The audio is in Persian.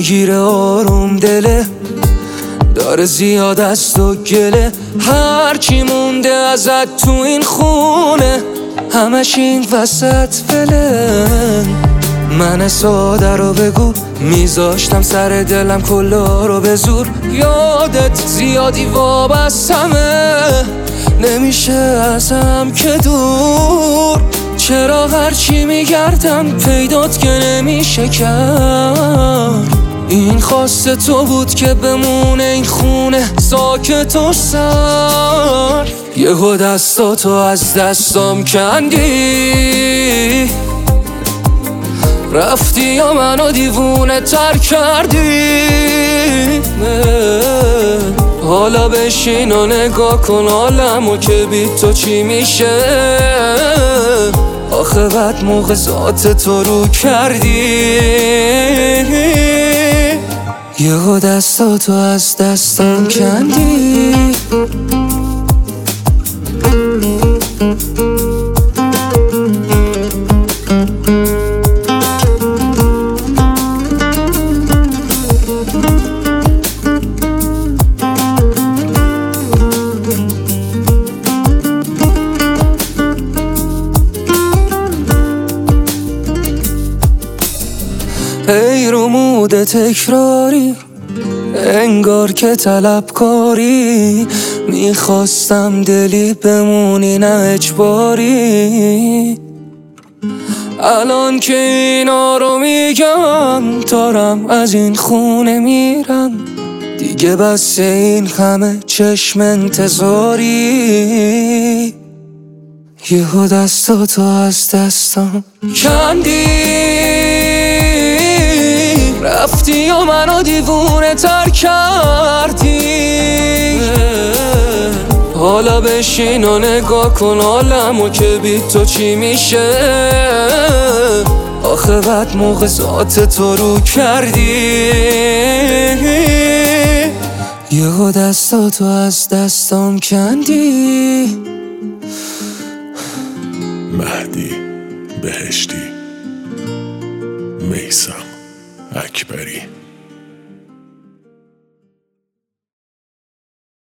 میگیره آروم دله، داره زیاد است و گله. هرچی مونده ازت تو این خونه همش این وسط فله. من ساده رو بگو، میذاشتم سر دلم کلا رو به زور. یادت زیادی وابستمه، نمیشه ازم که دور. چرا هرچی میگردم پیدات که نمیشه کرد؟ این خواست تو بود که بمونه این خونه ساکت و سر. یهو دستاتو از دستام کندی، رفتی یا منو دیوونه تر کردی. حالا بشین و نگاه کن حالمو که بی تو چی میشه. آخه بد موقع ذات تو رو کردی. یهو دستاتو از دستم کندی. ای رمود تکراری، انگار که طلبکاری. میخواستم دلی بمونی نه اجباری. الان که اینا رو میگم دارم از این خونه میرم. دیگه بس این همه چشم انتظاری. یهو دستاتو از دستم کندی، رفتی و منو دیوونه تر کردی. حالا بشین و نگاه کن حالمو که بی تو چی میشه. آخه بد موقع ذات تو رو کردی. یهو دستاتو از دستام کندی. مهدی بهشتی، میثم اکبری.